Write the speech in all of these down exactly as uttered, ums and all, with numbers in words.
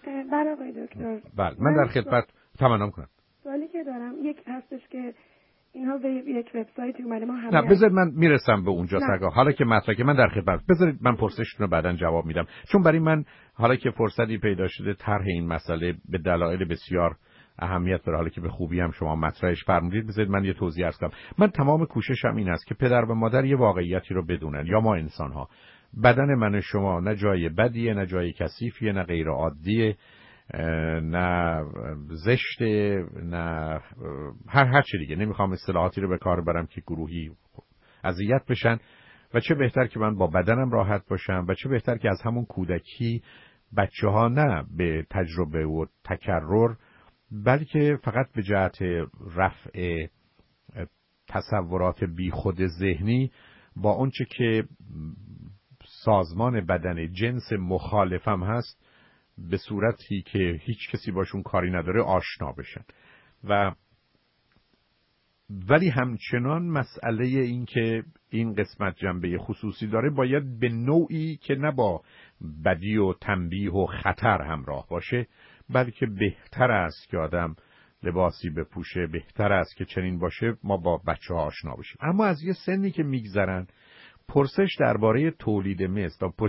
بله آقای دکتر. بله من در خدمت تمام کنم. سوالی که دارم یک هستش که اینها به یک وبسایتی اومده ما همه نه بذارید من میرسم به اونجا سرگاه. حالا که مطرحه که من در خدمت، بذارید من پرسشتون رو بعداً جواب میدم، چون برای من حالا که فرصتی پیدا شده طرح این مسئله به دلایل بسیار اهمیت داره، حالا که به خوبی هم شما مطرحش فرمودید، بذارید من یه توضیح عرض کنم. من تمام کوششم این است که پدر و مادر یه واقعیتی رو بدونن، یا ما انسان‌ها بدن من و شما نه جای بدیه، نه جای کثیفیه، نه غیر عادیه، نه زشته، نه هر هر چی دیگه. نمیخوام اصطلاحاتی رو به کار برم که گروهی اذیت بشن، و چه بهتر که من با بدنم راحت باشم، و چه بهتر که از همون کودکی بچه ها نه به تجربه و تکرر، بلکه فقط به جهت رفع تصورات بیخود ذهنی با اونچه که سازمان بدن جنس مخالفم هست به صورتی که هیچ کسی باشون کاری نداره آشنا بشن. و ولی همچنان مسئله این که این قسمت جنبه خصوصی داره باید به نوعی که نه با بدی و تنبیه و خطر همراه باشه، بلکه بهتر است که آدم لباسی بپوشه، بهتر است که چنین باشه، ما با بچه ها آشنا بشیم. اما از یه سنی که میگذرن پرسش درباره تولید مثل و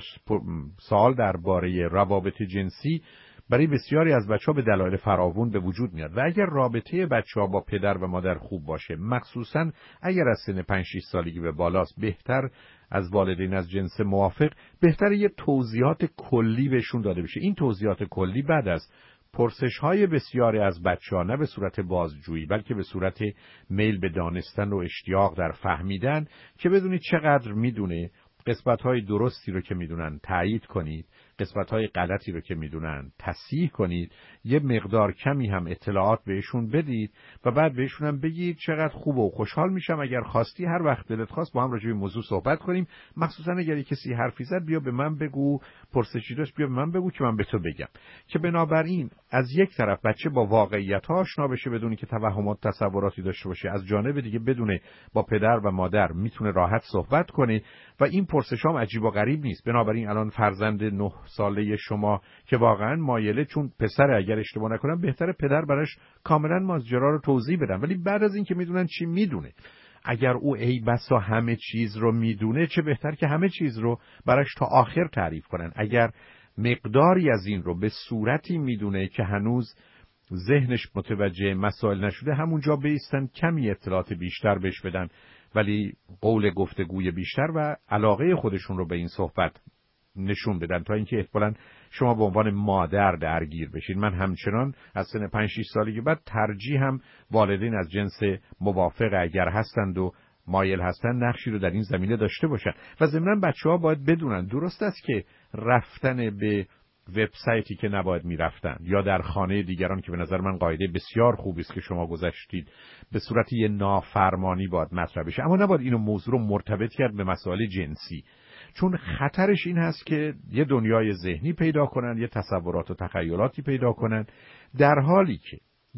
سوال درباره روابط جنسی برای بسیاری از بچه‌ها به دلایل فراوان به وجود میاد، و اگر رابطه بچه‌ها با پدر و مادر خوب باشه، مخصوصاً اگر از سن پنج شش سالگی به بالاست، بهتر از والدین از جنس موافق بهتر یه توضیحات کلی بهشون داده بشه. این توضیحات کلی بعد از پرسش‌های بسیاری از بچه‌ها نه به صورت بازجویی بلکه به صورت میل به دانستن و اشتیاق در فهمیدن که بدونید چقدر میدونه، قسمت‌های درستی رو که میدونن تایید کنید، قسمت‌های غلطی رو که میدونن تصحیح کنید، یه مقدار کمی هم اطلاعات بهشون بدید و بعد بهشون هم بگید چقدر خوب و خوشحال میشم اگر خواستی هر وقت دلت خواست با هم راجع به موضوع صحبت کنیم، مخصوصا اگر یک کسی حرفی زد بیا به من بگو، پرسشی داشت بیا به من بگو که من به تو بگم. که بنابراین از یک طرف بچه با واقعیت‌ها آشنا بشه بدونی که توهمات تصوراتی داشته باشه، از جانب دیگه بدونه با پدر و مادر میتونه راحت صحبت کنه و این پرسشام عجیب و غریب نیست. بنابراین الان فرزند نه ساله شما که واقعا مایله، چون پسر اگر اشتباه نکنم بهتره پدر براش کاملا ماجرا رو توضیح بدن، ولی بعد از این که میدونن چی میدونه، اگر او ای بسا همه چیز رو میدونه چه بهتر که همه چیز رو براش تا آخر تعریف کنن. اگر مقداری از این رو به صورتی میدونه که هنوز ذهنش متوجه مسائل نشده، همونجا بایستن کمی اطلاعات بیشتر بهش بدن، ولی قول گفتگوی بیشتر و علاقه خودشون رو به این صحبت نشون بدن تا اینکه احتمالاً شما به عنوان مادر درگیر بشین. من همچنان از سن پنج شش سالگی بعد ترجیح هم والدین از جنس موافق اگر هستند و مایل هستند نقشی رو در این زمینه داشته باشن. و ضمناً بچه‌ها باید بدونن درست است که رفتن به وبسایتی که نباید میرفتن یا در خانه دیگران که به نظر من قاعده بسیار خوبی است که شما گذاشتید به صورت یه نافرمانی باید مطرح بشه، اما نباید اینو موضوع رو مرتبط کرد به مسائل جنسی، چون خطرش این هست که یه دنیای ذهنی پیدا کنن، یه تصورات و تخیلاتی پیدا کنن، در حالی که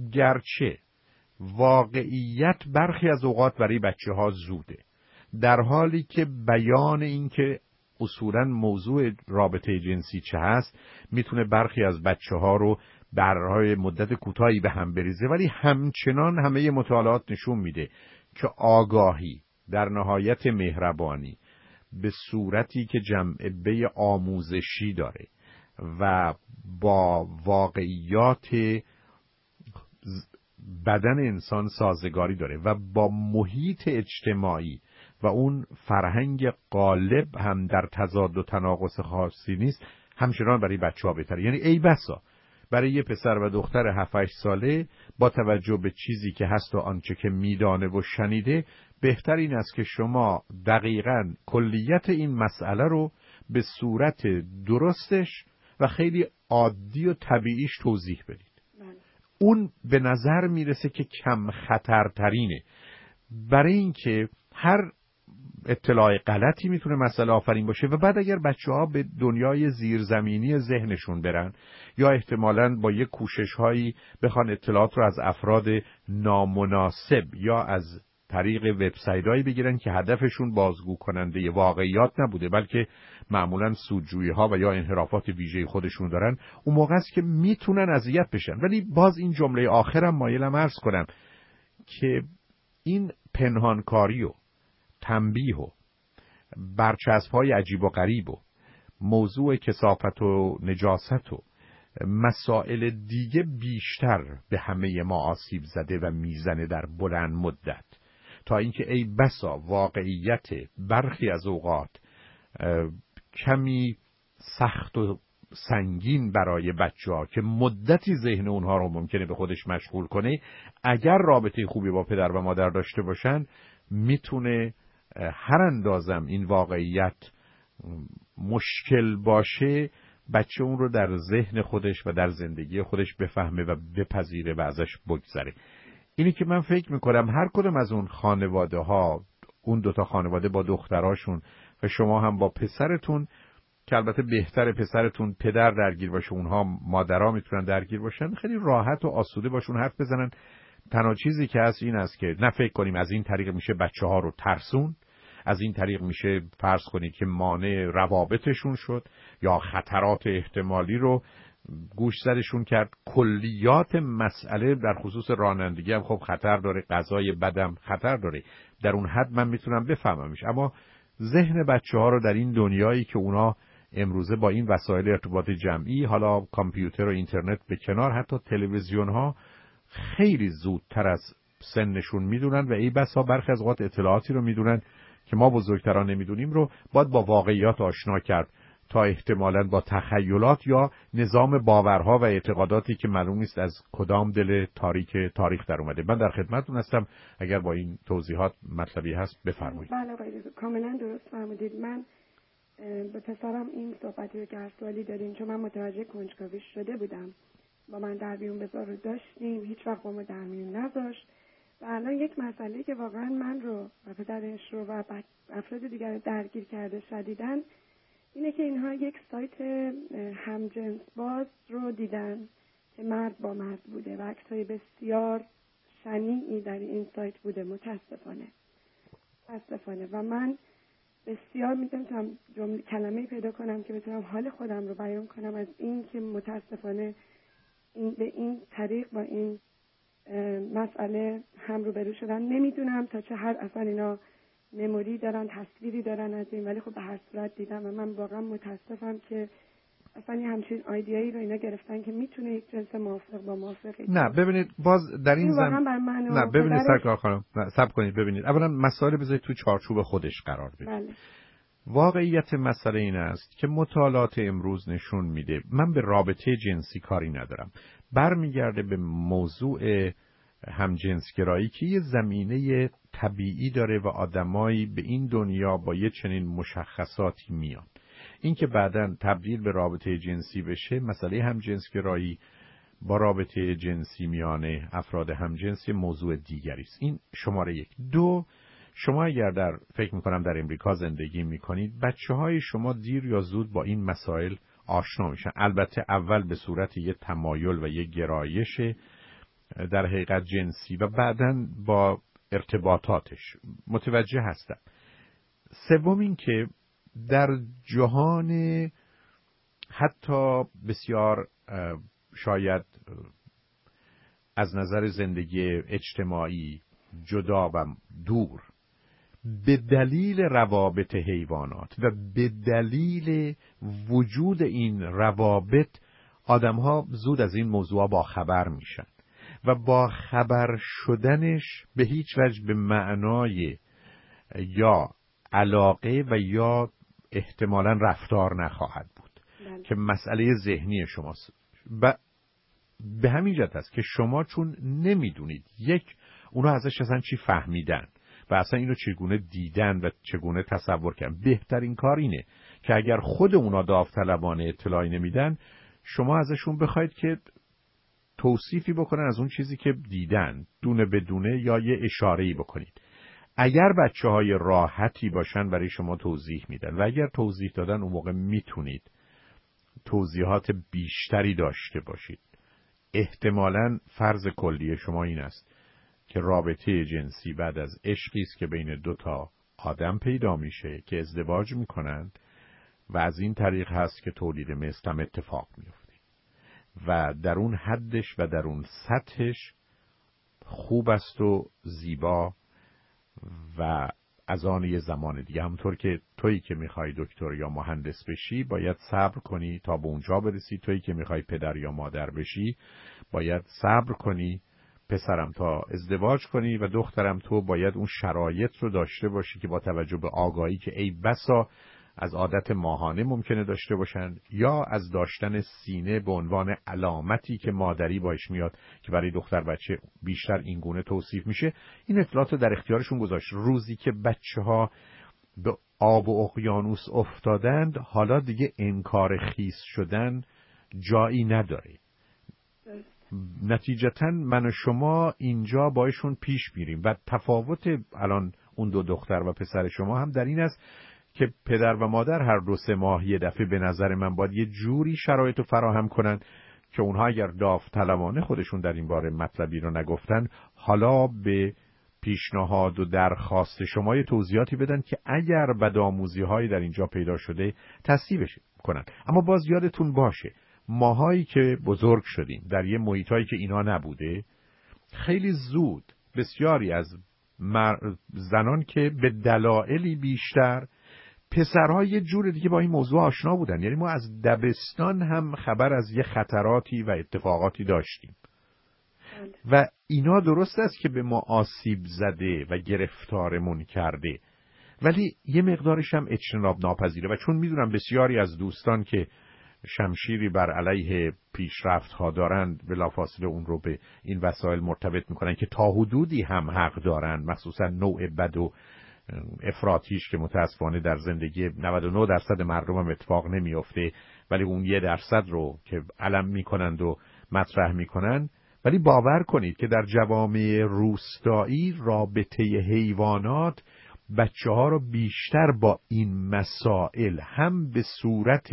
گرچه واقعیت برخی از اوقات برای بچه ها زوده، در حالی که بیان این که اصولاً موضوع رابطه جنسی چه هست میتونه برخی از بچه ها رو برای مدت کوتاهی به هم بریزه، ولی همچنان همه مطالعات نشون میده که آگاهی در نهایت مهربانی به صورتی که جنبه آموزشی داره و با واقعیات بدن انسان سازگاری داره و با محیط اجتماعی و اون فرهنگ غالب هم در تضاد و تناقض خاصی نیست، همچنان برای بچه‌ها بهتره. یعنی ای بسا برای یه پسر و دختر هفت هشت ساله با توجه به چیزی که هست و آنچه که میدانه و شنیده، بهتر این است که شما دقیقاً کلیت این مسئله رو به صورت درستش و خیلی عادی و طبیعیش توضیح بدید. اون به نظر میرسه که کم خطرترینه، برای اینکه هر اطلاع غلطی میتونه مسئله آفرین باشه و بعد اگر بچه‌ها به دنیای زیرزمینی ذهنشون برن یا احتمالاً با یک کوشش‌هایی بخوان اطلاعات رو از افراد نامناسب یا از طریق وبسایت‌هایی بگیرن که هدفشون بازگو کننده واقعیات نبوده، بلکه معمولاً سودجویی‌ها و یا انحرافات ویژه خودشون دارن، اون موقع است که میتونن اذیت بشن. ولی باز این جمله آخرم مایلم عرض کنم که این پنهانکاری و تنبیه و برچسب‌های عجیب و غریب و موضوع کثافت و نجاست و مسائل دیگه بیشتر به همه ما آسیب زده و میزنه در بلند مدت، تا اینکه ای بسا واقعیت برخی از اوقات کمی سخت و سنگین برای بچه‌ها که مدتی ذهن اونها رو ممکنه به خودش مشغول کنه، اگر رابطه خوبی با پدر و مادر داشته باشن میتونه هر اندازم این واقعیت مشکل باشه بچه اون رو در ذهن خودش و در زندگی خودش بفهمه و بپذیره و ازش بگذره. اینی که من فکر میکنم هر کدوم از اون خانواده ها، اون دوتا خانواده با دختراشون و شما هم با پسرتون، که البته بهتر پسرتون پدر درگیر باشه، اونها مادرها میتونن درگیر باشن، خیلی راحت و آسوده باشون حرف بزنن. تنها چیزی که هست این است که نه فکر کنیم از این طریق میشه بچه ها رو ترسون، از این طریق میشه فرض کنید که مانع روابطشون شد یا خطرات احتمالی رو گوش زدشون کرد. کلیات مسئله در خصوص رانندگی هم خب خطر داره، غذای بدم خطر داره، در اون حد من میتونم بفهممش. اما ذهن بچه ها رو در این دنیایی که اونا امروزه با این وسایل ارتباط جمعی، حالا کامپیوتر و اینترنت به کنار، حتی تلویزیون ها، خیلی زودتر از سنشون میدونن و ای بسا برخی از اوقات اطلاعاتی رو میدونن که ما بزرگتران نمیدونیم رو باید با واقعیات آشنا کرد تا احتمالاً با تخیلات یا نظام باورها و اعتقاداتی که معلوم نیست از کدام دل تاریک تاریخ در اومده. من در خدمتتون هستم، اگر با این توضیحات مطلبی هست بفرمایید. بله آقای دکتر کاملا درست فرمودید. من به پسرم این صحبتی رو که هر سوالی داریم، چون من متوجه کنجکاویش شده بودم، با من در میون بذار رو داشتیم، هیچ وقت با ما در میون نذاشت و الان یک مسئله که واقعا من رو و پدرش رو و افراد دیگر درگیر کرده شدیداً اینه که اینها یک سایت همجنس باز رو دیدن که مرد با مرد بوده و عکسای بسیار شنیعی در این سایت بوده، متاسفانه متاسفانه و من بسیار میتونم جمله کلمه‌ای پیدا کنم که بتونم حال خودم رو بیان کنم از این که متاسفانه این به این طریق با این مسئله هم رو برو شدن. نمیدونم تا چه حد اصلا اینا مموری دارن، تصویری دارن از این، ولی خب به هر صورت دیدم و من واقعا متاسفم که اصلا یه همچین آیدیایی رو اینا گرفتن که میتونه یک جنس موافق با موافقی. نه ببینید باز در این زمین نه ببینید سرکار خانم، نه صبر کنید. ببینید اولا مسائل بذارید تو چارچوب خودش قرار بدید. بله. واقعیت مسئله این است که مطالعات امروز نشون میده، من به رابطه جنسی کاری ندارم، برمیگرده به موضوع همجنسگرایی که یه زمینه طبیعی داره و آدمایی به این دنیا با یه چنین مشخصاتی میان. این که بعداً تبدیل به رابطه جنسی بشه، مسئله همجنسگرایی با رابطه جنسی میان افراد همجنسی موضوع دیگری است. این شماره یک. دو، شما اگر در فکر میکنم در امریکا زندگی میکنید، بچه های شما دیر یا زود با این مسائل آشنا میشن. البته اول به صورت یه تمایل و یه گرایش در حقیقت جنسی و بعداً با ارتباطاتش متوجه هستم. سوم این که در جهان حتی بسیار شاید از نظر زندگی اجتماعی جدا و دور، به دلیل روابط حیوانات و به دلیل وجود این روابط آدم‌ها زود از این موضوع با خبر میشن و با خبر شدنش به هیچ وجه به معنای یا علاقه و یا احتمالاً رفتار نخواهد بود بله. که مسئله ذهنی شماست. و به همین جهت است که شما چون نمیدونید یک اونا ازش اصلا چی فهمیدن و اصلا اینو چگونه دیدن و چگونه تصور کردن، بهترین کار اینه که اگر خود اونا داوطلبانه اطلاعی نمیدن، شما ازشون بخواید که توصیفی بکنن از اون چیزی که دیدن، دونه بدونه یا یه اشاره‌ای بکنید. اگر بچه‌های راحتی باشن برای شما توضیح میدن و اگر توضیح دادن اون موقع میتونید توضیحات بیشتری داشته باشید. احتمالاً فرض کلی شما این است که رابطه جنسی بعد از عشقی است که بین دو تا آدم پیدا میشه که ازدواج میکنند و از این طریق هست که تولید مثل هم اتفاق میفته و در اون حدش و در اون سطحش خوب است و زیبا و از آن یه زمان دیگه. همونطور که تویی که میخوای دکتر یا مهندس بشی باید صبر کنی تا به اونجا برسی، تویی که میخوای پدر یا مادر بشی باید صبر کنی پسرم تا ازدواج کنی و دخترم تو باید اون شرایط رو داشته باشی که با توجه به آگاهی که ای بسا از عادت ماهانه ممکنه داشته باشن یا از داشتن سینه به عنوان علامتی که مادری باش میاد که برای دختر بچه بیشتر این گونه توصیف میشه، این اطلاعات رو در اختیارشون گذاشت. روزی که بچه ها به آب و اقیانوس افتادند حالا دیگه انکار خیس شدن جایی نداره. نتیجتاً من و شما اینجا بایشون پیش میریم و تفاوت الان اون دو دختر و پسر شما هم در این است که پدر و مادر هر دو سه ماه یه دفعه به نظر من باید یه جوری شرایط رو فراهم کنن که اونها اگر داوطلبانه خودشون در این باره مطلبی رو نگفتن حالا به پیشنهاد و درخواست شما یه توضیحاتی بدن که اگر بدآموزی هایی در اینجا پیدا شده تصحیحش کنن. اما باز یادتون باشه ماهایی که بزرگ شدیم در یه محیطایی که اینا نبوده، خیلی زود بسیاری از زنان که به دلایلی بیشتر پسرها یه جور دیگه با این موضوع آشنا بودن، یعنی ما از دبستان هم خبر از یه خطراتی و اتفاقاتی داشتیم و اینا درست است که به ما آسیب زده و گرفتارمون کرده، ولی یه مقدارش هم اجتناب ناپذیره و چون میدونم بسیاری از دوستان که شمشیری بر علیه پیشرفت ها دارند بلافاصله اون رو به این وسایل مرتبط میکنن که تا حدودی هم حق دارن، مخصوصا نوع بد و افراطیش که متاسفانه در زندگی نود و نه درصد مردم هم اتفاق نمیفته، ولی اون یه درصد رو که علم میکنند و مطرح میکنن. ولی باور کنید که در جوامع روستایی رابطه حیوانات بچه ها رو بیشتر با این مسائل هم به صورت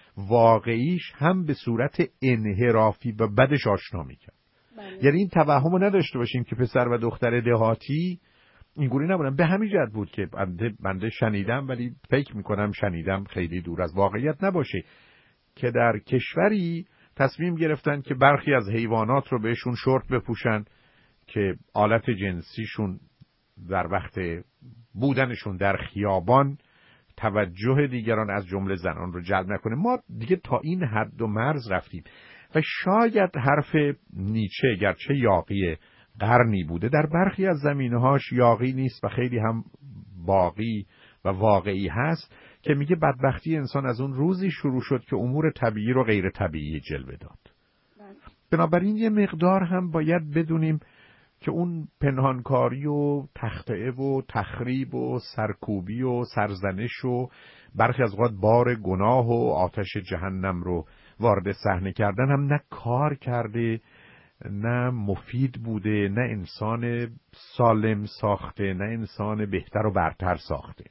واقعیش هم به صورت انحرافی و بدش آشنا میکرد. بله. یعنی این توهم رو نداشته باشیم که پسر و دختر دهاتی اینگونه نبودن. به همین جهت بود که بنده, بنده شنیدم، ولی فکر میکنم شنیدم خیلی دور از واقعیت نباشه، که در کشوری تصمیم گرفتن که برخی از حیوانات رو بهشون شورت بپوشن که آلت جنسیشون در وقت بودنشون در خیابان توجه دیگران از جمله زنان رو جلب نکنه. ما دیگه تا این حد و مرز رفتیم و شاید حرف نیچه گرچه یاغی قرنی بوده در برخی از زمینه‌هاش یاغی نیست و خیلی هم باقی و واقعی هست که میگه بدبختی انسان از اون روزی شروع شد که امور طبیعی رو غیر طبیعی جلوه داد. بنابراین یه مقدار هم باید بدونیم که اون پنهانکاری و تخطئه و تخریب و سرکوبی و سرزنش و برخی از اوقات بار گناه و آتش جهنم رو وارد صحنه کردن هم نه کار کرده، نه مفید بوده، نه انسان سالم ساخته، نه انسان بهتر و برتر ساخته.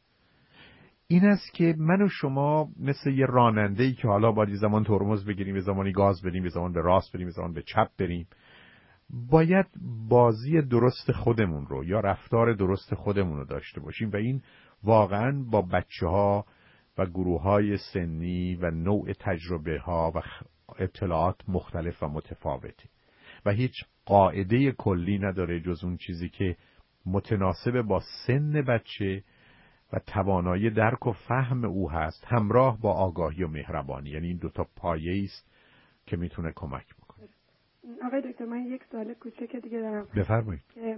این است که من و شما مثل یه راننده‌ای که حالا باید زمان ترمز بگیریم، یه زمانی گاز بدیم، یه زمان به راست بریم، یه زمان به چپ بریم، باید بازی درست خودمون رو یا رفتار درست خودمون رو داشته باشیم و این واقعاً با بچه‌ها و گروه‌های سنی و نوع تجربه‌ها و اطلاعات مختلف و متفاوته و هیچ قاعده کلی نداره جز اون چیزی که متناسب با سن بچه و توانایی درک و فهم او هست، همراه با آگاهی و مهربانی. یعنی این دوتا پایه‌ای است که میتونه کمک بکنه. آقای دکتر من یک سوال کوچک دیگه دارم. بفرمایید. که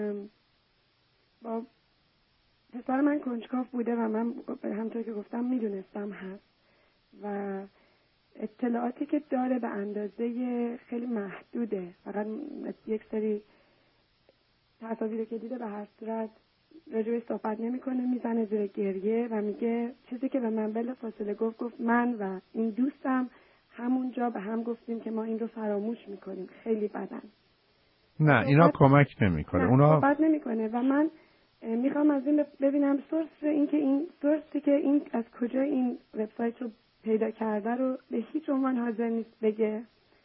با پسر من کنجکاو بوده و من همونطور که گفتم میدونستم هست و اطلاعاتی که داره به اندازه خیلی محدوده، فقط یک سری تصاویری که دیده به هر صورت راجبش صحبت نمیکنه، میزنه زیر گریه و میگه چیزی که به من بلافاصله گفت گفت من و این دوستم همونجا به هم گفتیم که ما این رو فراموش میکنیم. خیلی بدن. نه اینا کمک نمیکنه. اونا صحبت نمیکنه و من میخوام از این ببینم سورس این که این سورسی که این از کجا این وبسایت رو پیدا کرده رو به هیچ عنوان حاضر نیست بگه.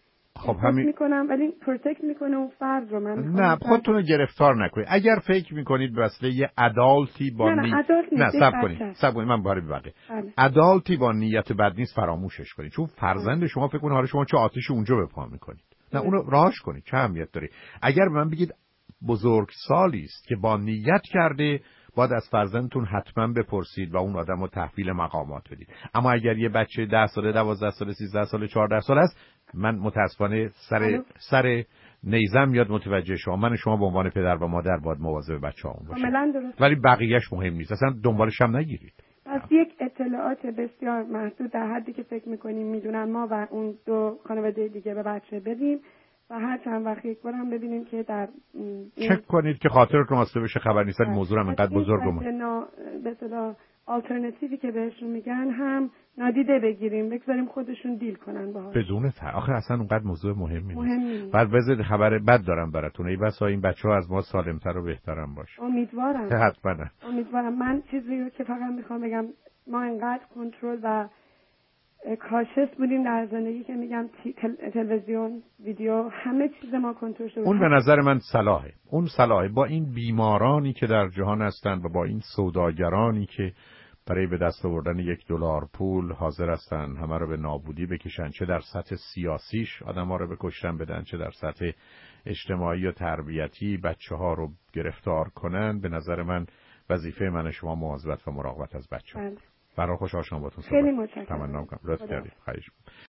خب همین میکنم ولی پروتکت میکنه اون فرد رو. من نه خودتون رو گرفتار نکنید. اگر فکر میکنید به وسیله یه ادالتی با نه نی... نه ادالت نه نیست، صبر کنید صبر کنید من باره ببقه ادالتی با نیت بد نیست فراموشش کنید، چون فرزند شما فکر کنه حالا شما چه آتیشی اونجا به پا میکنید. نه اونو راهش کنید، چه اهمیت داره. اگر به من بگید بزرگسالی است که با نیت کرده، باید از فرزندتون حتما بپرسید و اون آدم رو تحویل مقامات بدید. اما اگر یه بچه ده ساله، دوازده ساله، سیزده ساله، چهارده ساله است، من متاسفانه سر سر نیزم میاد متوجه شما. من شما به عنوان پدر و مادر باید مواظب بچه‌هامون باشید. کاملا درست. ولی بقیه‌اش مهم نیست. اصلا دنبالش هم نگیرید. پس یک اطلاعات بسیار محدود در حدی که فکر می‌کنیم میدونن ما و اون دو خانواده دیگه به بچه بدیم و هر چند وقت یک بار هم ببینیم که در چک کنید که خاطرتون واسه بشه خبر نیست. موضوع هم اینقدر بزرگه به اصطلاح آلترناتیوی که بهشون میگن هم نادیده بگیریم، بگذاریم خودشون دیل کنن باهاش. بدون فر آخه اصلا اونقدر موضوع مهمی مهم نیست. نیست. بعد بذارید خبر بد دارم براتون. ای بسا این بچه‌ها از ما سالمتر و بهترم باشه. امیدوارم. حتما. امیدوارم. من چیزی رو که فقط میخوام بگم، ما انقدر کنترل و کاشس بودیم در زندگی که میگم تل، تلویزیون، ویدیو، همه چیز ما کنترل شده. اون به نظر من صلاحه. اون صلاحه با این بیمارانی که در جهان هستند و با این سوداگرانی که برای به دست آوردن یک دلار پول حاضر هستن همه رو به نابودی بکشن، چه در سطح سیاسیش آدم‌ها رو بکشن بدن، چه در سطح اجتماعی و تربیتی بچه‌ها رو گرفتار کنن. به نظر من وظیفه من شما مواظبت و مراقبت از بچه‌ها. برای خوشحال شدم باهاتون صحبت. خیلی متشکرم. تمنا می‌کنم. لطف کردید. خواهش